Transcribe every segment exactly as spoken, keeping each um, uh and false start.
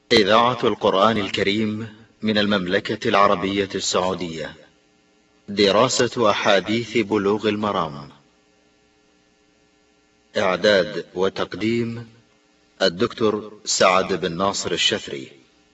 إذاعة القرآن الكريم من المملكة العربية السعودية. دراسة أحاديث بلوغ المرام. إعداد وتقديم الدكتور سعد بن ناصر الشفري.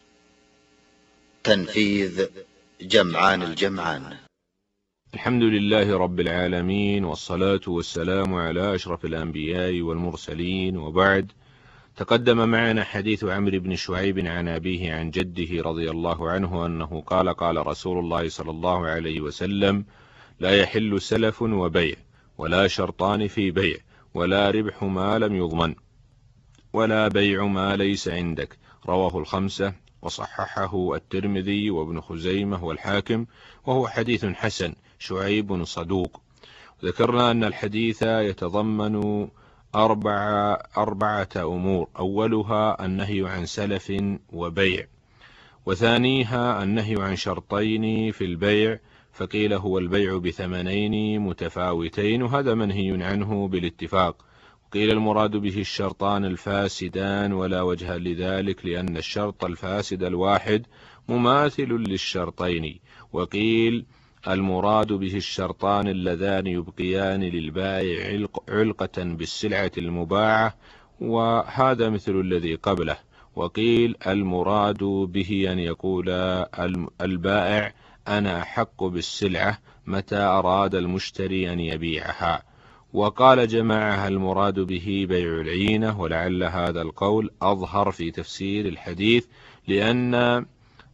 تنفيذ جمعان الجمعان. الحمد لله رب العالمين، والصلاة والسلام على أشرف الأنبياء والمرسلين، وبعد. تقدم معنا حديث عمرو بن شعيب عن أبيه عن جده رضي الله عنه أنه قال قال رسول الله صلى الله عليه وسلم: لا يحل سلف وبيع، ولا شرطان في بيع، ولا ربح ما لم يضمن، ولا بيع ما ليس عندك. رواه الخمسة وصححه الترمذي وابن خزيمة والحاكم، وهو حديث حسن. شعيب صدوق. ذكرنا أن الحديث يتضمن أربع أربعة أمور: أولها النهي عن سلف وبيع، وثانيها النهي عن شرطين في البيع، فقيل هو البيع بثمنين متفاوتين، وهذا منهي عنه بالاتفاق. قيل المراد به الشرطان الفاسدان، ولا وجه لذلك لأن الشرط الفاسد الواحد مماثل للشرطين. وقيل المراد به الشرطان اللذان يبقيان للبائع علقة بالسلعة المباعة، وهذا مثل الذي قبله. وقيل المراد به أن يقول البائع: أنا أحق بالسلعة متى أراد المشتري أن يبيعها. وقال جماعة المراد به بيع العينة، ولعل هذا القول أظهر في تفسير الحديث، لأن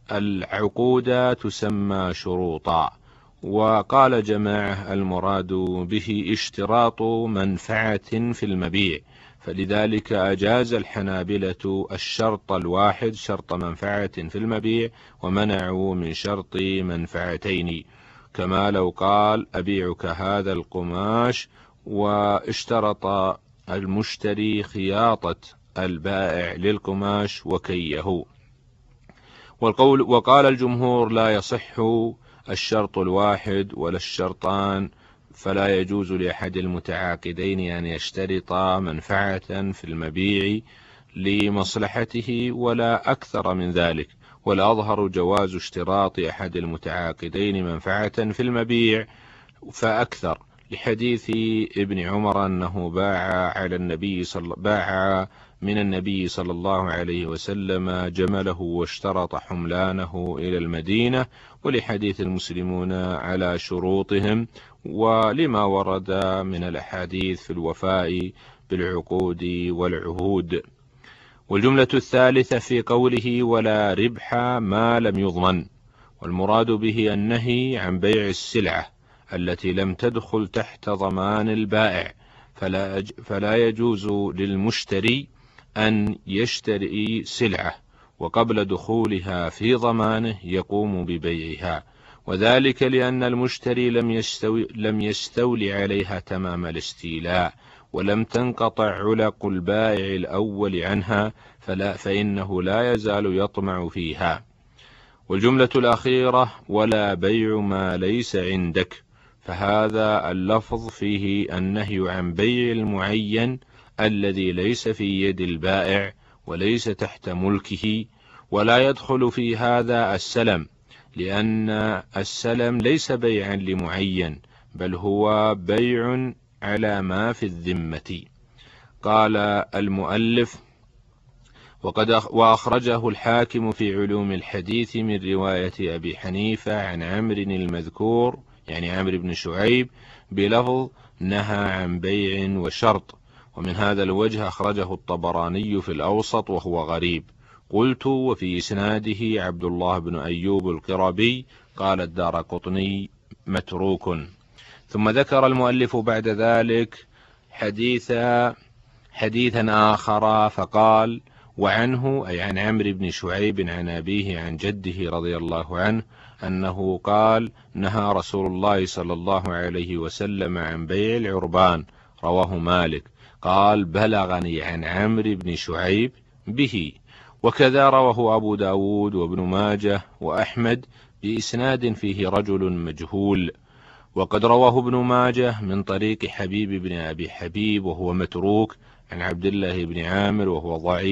العقود تسمى شروطا. وقال جماعة المراد به اشتراط منفعة في المبيع، فلذلك أجاز الحنابلة الشرط الواحد شرط منفعة في المبيع، ومنعوا من شرط منفعتين، كما لو قال: أبيعك هذا القماش، واشترط المشتري خياطة البائع للقماش وكيه. والقول وقال الجمهور: لا يصح الشرط الواحد ولا الشرطان، فلا يجوز لأحد المتعاقدين أن يشترط منفعة في المبيع لمصلحته ولا أكثر من ذلك. والأظهر جواز اشتراط أحد المتعاقدين منفعة في المبيع فأكثر، لحديث ابن عمر أنه باع على النبي صلى باع من النبي صلى الله عليه وسلم جمله واشترط حملانه إلى المدينة، ولحديث المسلمون على شروطهم، ولما ورد من الأحاديث في الوفاء بالعقود والعهود. والجملة الثالثة في قوله: ولا ربح ما لم يضمن، والمراد به النهي عن بيع السلعة التي لم تدخل تحت ضمان البائع، فلا, فلا يجوز للمشتري أن يشتري سلعة وقبل دخولها في ضمانه يقوم ببيعها، وذلك لأن المشتري لم يستوي لم يستولي عليها تمام الاستيلاء، ولم تنقطع علق البائع الأول عنها، فلا فإنه لا يزال يطمع فيها. والجملة الأخيرة: ولا بيع ما ليس عندك، فهذا اللفظ فيه النهي عن بيع المعين الذي ليس في يد البائع وليس تحت ملكه، ولا يدخل في هذا السلم، لأن السلم ليس بيعا لمعين، بل هو بيع على ما في الذمة. قال المؤلف: وقد وأخرجه الحاكم في علوم الحديث من رواية أبي حنيفة عن عمرو المذكور، يعني عمرو بن شعيب، بلفظ: نهى عن بيع وشرط. ومن هذا الوجه أخرجه الطبراني في الأوسط وهو غريب. قلت: وفي إسناده عبد الله بن أيوب القربي. قال الدارقطني: متروك. ثم ذكر المؤلف بعد ذلك حديثا حديثا آخر فقال: وعنه، أي عن عمرو بن شعيب عن أبيه عن جده رضي الله عنه أنه قال: نهى رسول الله صلى الله عليه وسلم عن بيع العربان. رواه مالك. قال: بلغني عن عمرو بن شعيب به. وكذا رواه أبو داود وابن ماجه وأحمد بإسناد فيه رجل مجهول. وقد رواه ابن ماجه من طريق حبيب بن أبي حبيب وهو متروك عن عبد الله بن عامر وهو ضعيف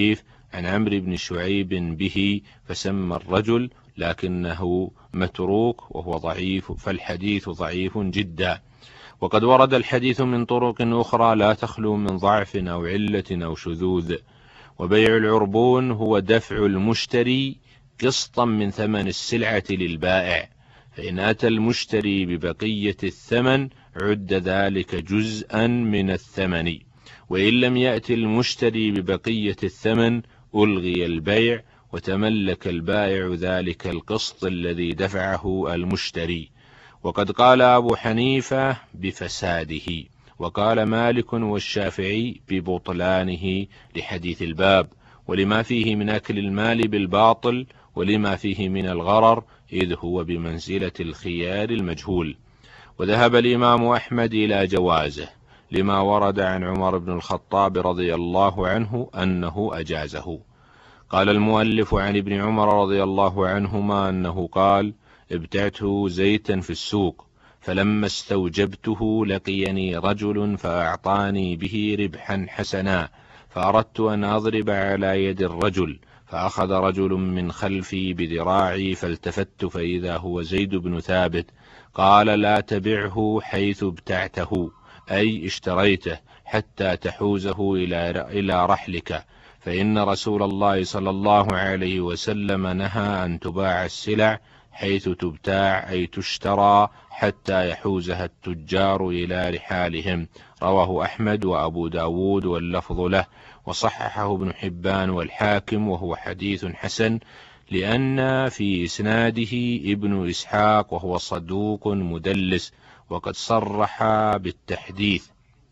عن عمرو بن شعيب به فسمى الرجل لكنه متروك وهو ضعيف، فالحديث ضعيف جدا. وقد ورد الحديث من طرق أخرى لا تخلو من ضعف أو علة أو شذوذ. وبيع العربون هو دفع المشتري قسطا من ثمن السلعة للبائع، فإن أتى المشتري ببقية الثمن عد ذلك جزءا من الثمن، وإن لم يأتي المشتري ببقية الثمن ألغي البيع وتملك البائع ذلك القسط الذي دفعه المشتري. وقد قال أبو حنيفة بفساده، وقال مالك والشافعي ببطلانه لحديث الباب، ولما فيه من أكل المال بالباطل ولما فيه من الغرر، إذ هو بمنزلة الخيار المجهول. وذهب الإمام أحمد إلى جوازه لما ورد عن عمر بن الخطاب رضي الله عنه أنه أجازه. قال المؤلف عن ابن عمر رضي الله عنهما أنه قال: ابتعته زيتا في السوق، فلما استوجبته لقيني رجل فأعطاني به ربحا حسنا، فأردت أن أضرب على يد الرجل، فأخذ رجل من خلفي بذراعي فالتفت فإذا هو زيد بن ثابت. قال: لا تبعه حيث ابتعته، أي اشتريته، حتى تحوزه إلى رحلك، فإن رسول الله صلى الله عليه وسلم نهى أن تباع السلع حيث تبتاع، أي تشترى، حتى يحوزها التجار إلى رحالهم. رواه أحمد وأبو داود واللفظ له، وصححه ابن حبان والحاكم، وهو حديث حسن، لأن في إسناده ابن إسحاق وهو صدوق مدلس، وقد صرح بالتحديث.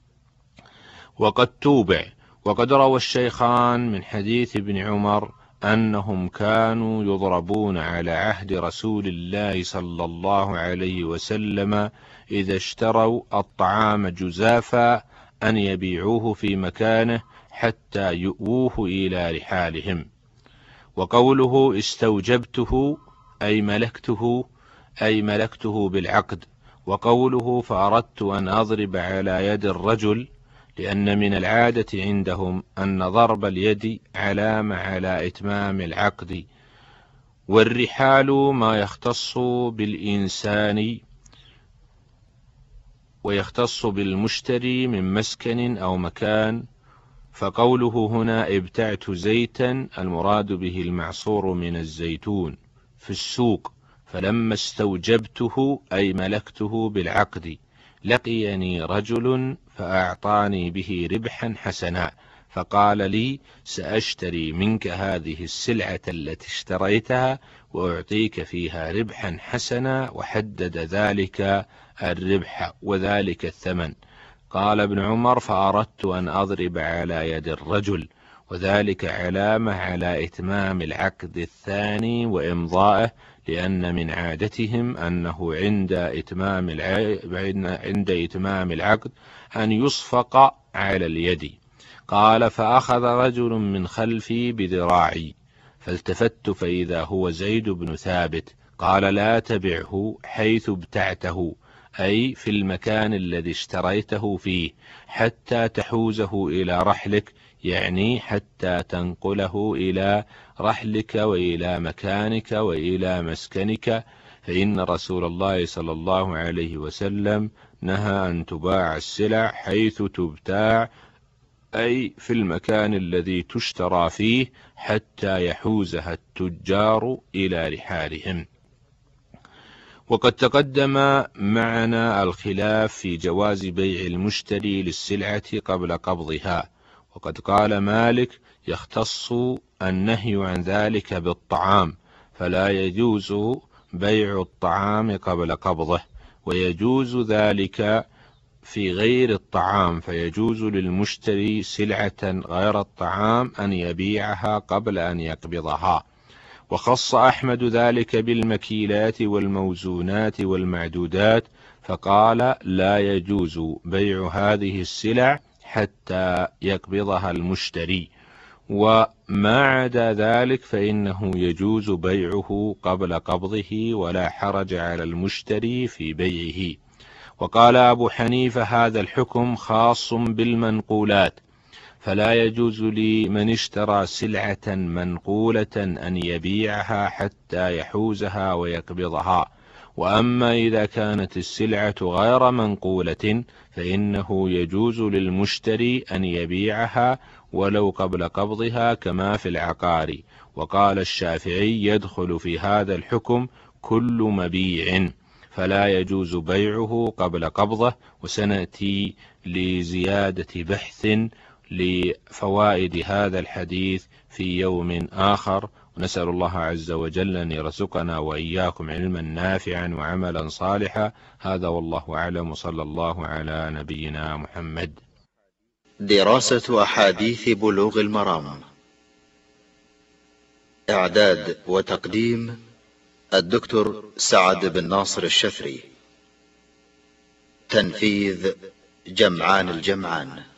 وقد توبع. وقد روى الشيخان من حديث ابن عمر أنهم كانوا يضربون على عهد رسول الله صلى الله عليه وسلم إذا اشتروا الطعام جزافا أن يبيعوه في مكانه حتى يؤوه إلى رحالهم. وقوله استوجبته أي ملكته، أي ملكته بالعقد. وقوله فأردت أن أضرب على يد الرجل، لأن من العادة عندهم أن ضرب اليد علامة على إتمام العقد. والرحال ما يختص بالإنسان ويختص بالمشتري من مسكن أو مكان. فقوله هنا ابتعت زيتا المراد به المعصور من الزيتون في السوق، فلما استوجبته أي ملكته بالعقد، لقيني رجل فأعطاني به ربحا حسنا، فقال لي سأشتري منك هذه السلعة التي اشتريتها وأعطيك فيها ربحا حسنا، وحدد ذلك الربح وذلك الثمن. قال ابن عمر فأردت أن أضرب على يد الرجل، وذلك علامة على إتمام العقد الثاني وإمضائه، لأن من عادتهم أنه عند إتمام عند إتمام العقد أن يصفق على اليد. قال فأخذ رجل من خلفي بذراعي فالتفت فإذا هو زيد بن ثابت. قال لا تبعه حيث ابتعته، أي في المكان الذي اشتريته فيه، حتى تحوزه إلى رحلك، يعني حتى تنقله إلى رحلك وإلى مكانك وإلى مسكنك، فإن رسول الله صلى الله عليه وسلم نهى أن تباع السلع حيث تبتاع، أي في المكان الذي تشترى فيه، حتى يحوزها التجار إلى رحالهم. وقد تقدم معنا الخلاف في جواز بيع المشتري للسلعة قبل قبضها. وقد قال مالك يختص النهي عن ذلك بالطعام، فلا يجوز بيع الطعام قبل قبضه، ويجوز ذلك في غير الطعام، فيجوز للمشتري سلعة غير الطعام أن يبيعها قبل أن يقبضها. وخص أحمد ذلك بالمكيلات والموزونات والمعدودات، فقال لا يجوز بيع هذه السلع حتى يقبضها المشتري، وما عدا ذلك فإنه يجوز بيعه قبل قبضه، ولا حرج على المشتري في بيعه. وقال أبو حنيفة هذا الحكم خاص بالمنقولات، فلا يجوز لمن اشترى سلعة منقولة أن يبيعها حتى يحوزها ويقبضها. وأما إذا كانت السلعة غير منقولة فإنه يجوز للمشتري أن يبيعها ولو قبل قبضها كما في العقار. وقال الشافعي يدخل في هذا الحكم كل مبيع، فلا يجوز بيعه قبل قبضه. وسنأتي لزيادة بحث لفوائد هذا الحديث في يوم آخر. ونسأل الله عز وجل أن يرزقنا وإياكم علما نافعا وعملا صالحا. هذا والله أعلم، صلى الله على نبينا محمد. دراسة أحاديث بلوغ المرام، إعداد وتقديم الدكتور سعد بن ناصر الشفري، تنفيذ جمعان الجمعان.